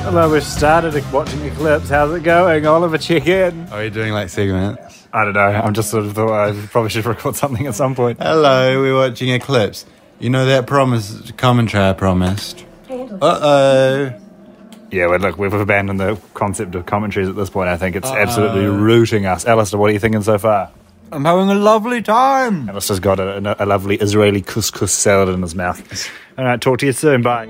Hello, we've started watching Eclipse. How's it going? Oliver, check in. Are you doing like segments? I don't know. I'm just sort of thought I probably should record something at some point. Hello, we're watching Eclipse. You know that commentary I promised? Uh-oh. Yeah, well, look, we've abandoned the concept of commentaries at this point. I think it's absolutely rooting us. Alistair, what are you thinking so far? I'm having a lovely time. Alistair's got a lovely Israeli couscous salad in his mouth. All right, talk to you soon. Bye.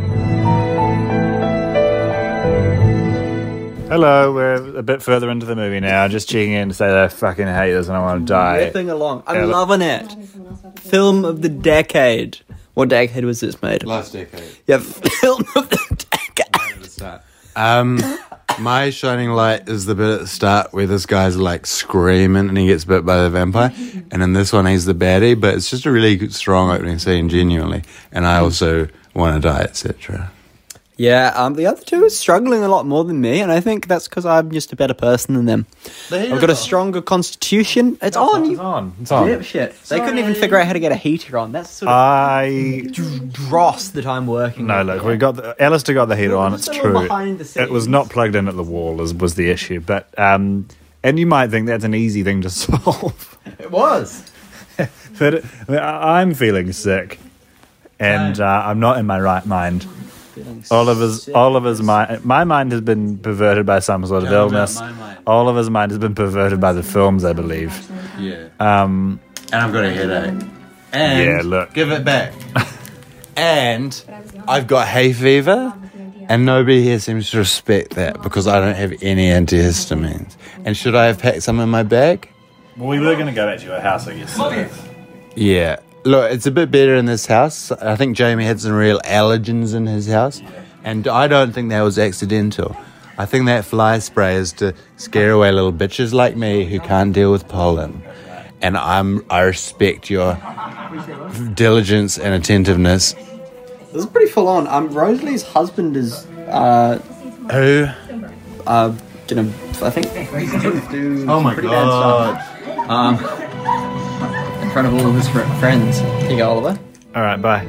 Hello, we're a bit further into the movie now. Just checking in to say that I fucking hate this and I want to die. Ripping along. I'm loving it. Film of the decade. What decade was this made? Last decade. Yeah, film of the decade. My shining light is the bit at the start where this guy's like screaming and he gets bit by the vampire. And in this one, he's the baddie, but it's just a really good, strong opening scene, genuinely. And I also want to die, etc. Yeah, the other two are struggling a lot more than me, and I think that's because I'm just a better person than them. I've got a stronger constitution. It's on. It's on. It's on. Dipshit. They couldn't even figure out how to get a heater on. That's sort of dross that I'm working No, with. look, Alistair got the heater on. It's Just a little true. behind the scenes. It was not plugged in at the wall, was the issue. But and you might think that's an easy thing to solve. It was. But I'm feeling sick, and I'm not in my right mind. Oliver's mind. My mind has been perverted by some sort of illness. Oliver's mind has been perverted by the films, I believe. Yeah. Um, And I've got a headache. And Yeah, look. give it back. And I've got hay fever, and nobody here seems to respect that because I don't have any antihistamines. And should I have packed some in my bag? well, we were going to go back to your house, I guess. Yeah. Look, it's a bit better in this house. I think Jamie had some real allergens in his house, and I don't think that was accidental. I think that fly spray is to scare away little bitches like me who can't deal with pollen. And I respect your diligence and attentiveness. This is pretty full on. Rosalie's husband is Who? didn't I think do Oh my pretty bad stuff. In front of all of his friends. Here you go, Oliver. All right, bye.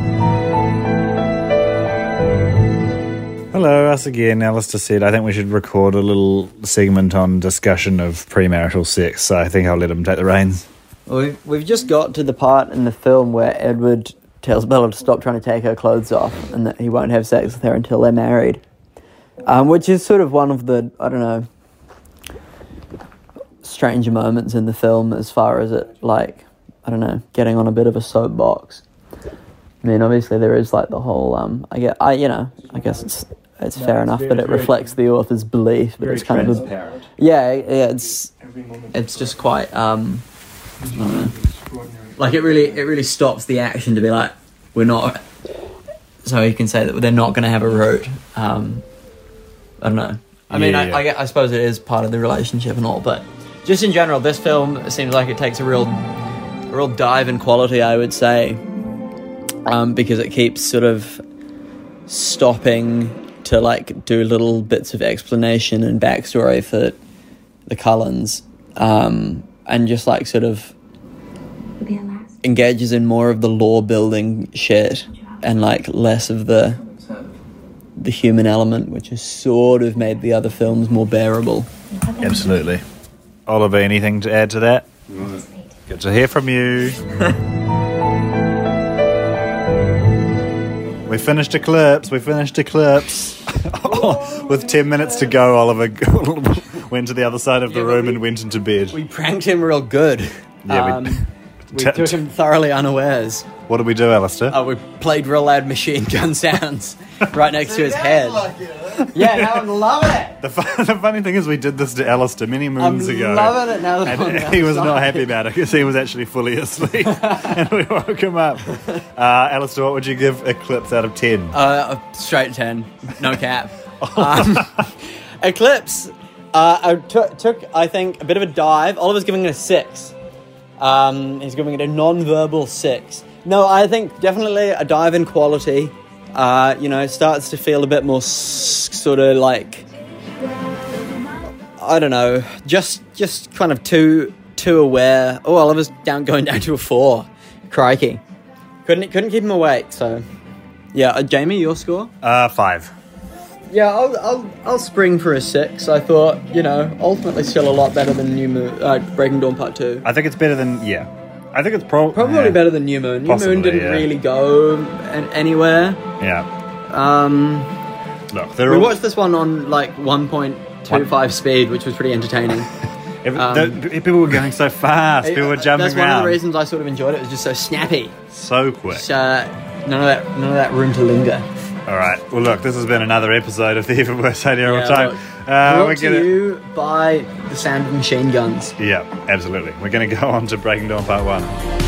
Hello, us again. Alistair said I think we should record a little segment on discussion of premarital sex, so I think I'll let him take the reins. Well, we've just got to the part in the film where Edward tells Bella to stop trying to take her clothes off and that he won't have sex with her until they're married. Which is sort of one of the, I don't know, stranger moments in the film as far as it, like, I don't know, getting on a bit of a soapbox. I mean, obviously there is like the whole, I guess it's fair enough that it reflects the author's belief, but it's kind of it's just quite, I don't know, like it really stops the action to be like, we're not, so you can say that they're not going to have a root. I don't know. I mean, I suppose it is part of the relationship and all, but just in general, this film seems like it takes a real dive in quality, I would say, because it keeps sort of stopping to like do little bits of explanation and backstory for the Cullens, and just like sort of engages in more of the lore building shit and like less of the human element, which has sort of made the other films more bearable. Absolutely. Oliver, anything to add to that? Good to hear from you. We finished Eclipse. With 10 minutes to go, Oliver went to the other side of the room and went into bed. We pranked him real good. Yeah, we took him thoroughly unawares. What did we do, Alistair? We played real loud machine gun sounds right next to his head. Yeah, now I'm loving it. The funny thing is we did this to Alistair many moons ago. I'm loving it now. And he was not happy about it because he was actually fully asleep. And we woke him up. Alistair, what would you give Eclipse out of 10? A straight 10. No cap. Eclipse, I took, I think, a bit of a dive. Oliver's giving it a 6. He's giving it a non-verbal 6. No, I think definitely a dive in quality. Starts to feel a bit more sort of like, I don't know, just kind of too aware. Oh, Oliver's going down to a 4. Crikey. Couldn't keep him awake, so... Yeah, Jamie, your score? 5. Yeah, I'll spring for a 6. I thought, ultimately still a lot better than New Moon, Breaking Dawn Part 2. I think it's better than I think it's Probably better than New Moon. New Possibly, Moon didn't yeah. really go anywhere. Yeah. Look, We watched this one on like 1.25 speed, which was pretty entertaining. People were going so fast. People were jumping That's one around of the reasons I sort of enjoyed it. It was just so snappy. so quick. None of that room to linger. All right. Well, look, this has been another episode of the Even Worse Idea of All Yeah, Time. look, We're brought to gonna, you by the sound of machine guns. yeah, absolutely. We're going to go on to Breaking Dawn Part 1.